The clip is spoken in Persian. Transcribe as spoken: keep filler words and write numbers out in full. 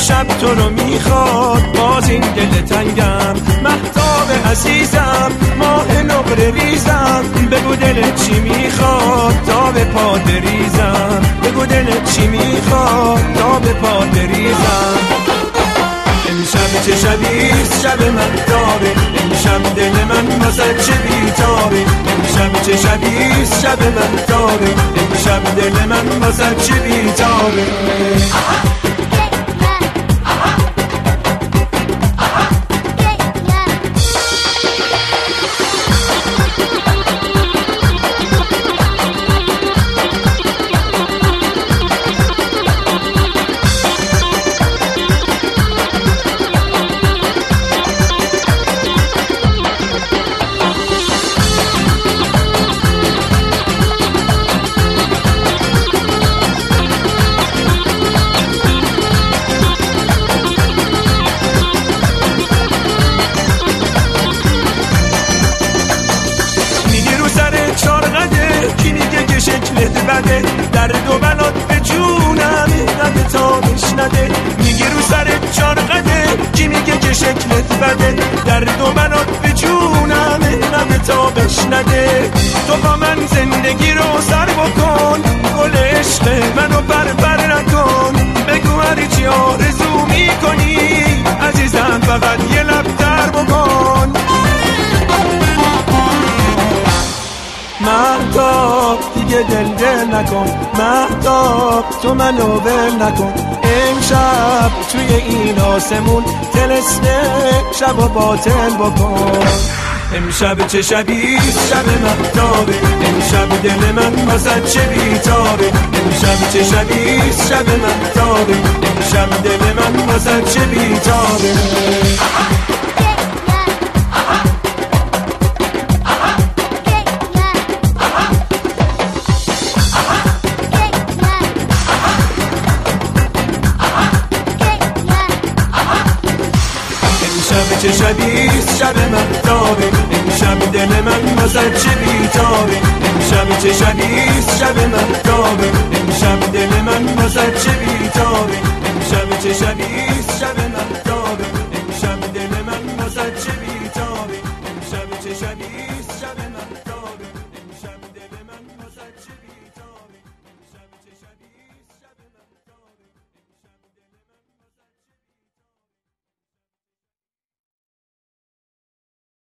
امشب تو رو میخواد باز این دل تنگم، مهتاب عزیزم ماه نقره ریزم، بگو دلت چی میخواد تا به پا بریزم، بگو دلت چی میخواد تا به پا بریزم. امشب چه شبیست شب مهتابه، امشب دل من واسه چه بیتابه، امشب چه شبیست شب مهتابه، امشب دل من واسه چه بیتابه. شکلت بده درد و بلات به جونم اینقدر تابش نده، میگه رو سرت چارقده کی میگه که شکلت بده درد و بلات به جونم اینقدر تابش نده. تو با من زندگی رو سر بکن، گل عشق منو پر پر نکن، بگو هر چی آرزو میکنی عزیزم فقط یه لب در بکن. مهتاب دیگه دل دل نکن، مهتاب تو منو ول نکن، امشب توی این آسمون طلسم شب و باطل بکن. امشب چه شبیست شب مهتابه، امشب دل من واسه چه بیتابه، امشب چه شبیست شب مهتابه، امشب دل من واسه چه بیتابه. امشب چه شبیست شب مهتابه، امشب دل من واسه چه بیتابه، امشب چه شبیست شب مهتابه، امشب دل من واسه چه بیتابه، امشب چه شبیست شب مهتابه.